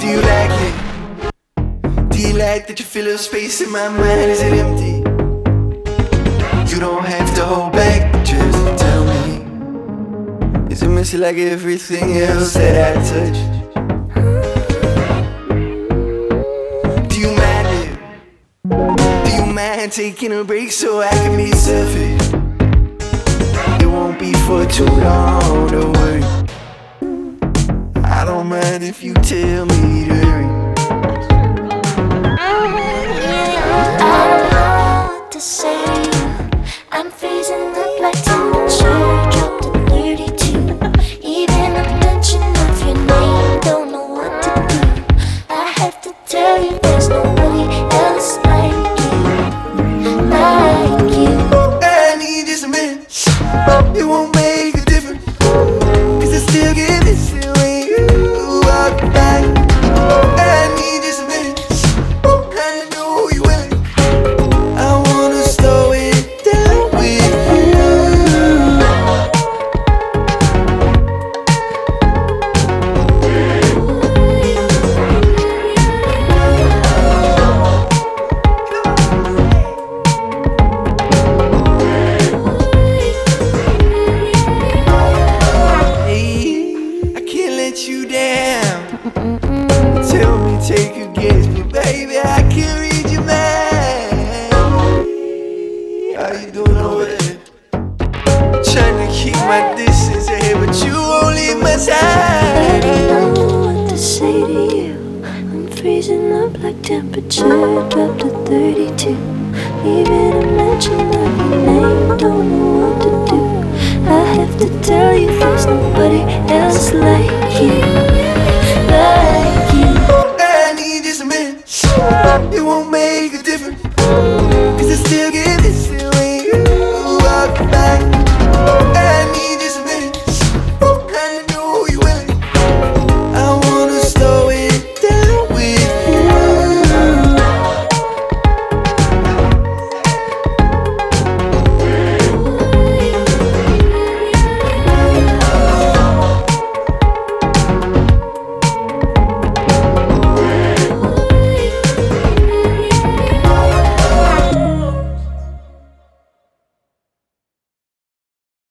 Do you like it? Do you like that you fill a space in my mind? Is it empty? You don't have to hold back, just tell me. Is it messy like everything else that I touch? Do you mind it? Do you mind taking a break so I can be selfish? It won't be for too long, don't worry. I don't mind if you tell me to hurry. I don't know what to say. I'm freezing up like temperature dropped to 32. Even the mention of your name, don't know what to do. I have to tell you there's nobody else like you, like you. I need just a minute. It won't make a difference, 'cause I still get this when you walk by. I need just a minute. I know you willing. I wanna slow it down with you. I can't let you down. Tell me, take a guess, but baby, I can read your mind. How you doing over there? Trying to keep my distance ahead, but you won't leave my I side. don't know what to say to you. I'm freezing up like temperature dropped to 32. Even a mention of your name, don't know what to do. I have to tell you there's nobody else like you, like you. I need just a minute. It won't make a difference, 'cause I still get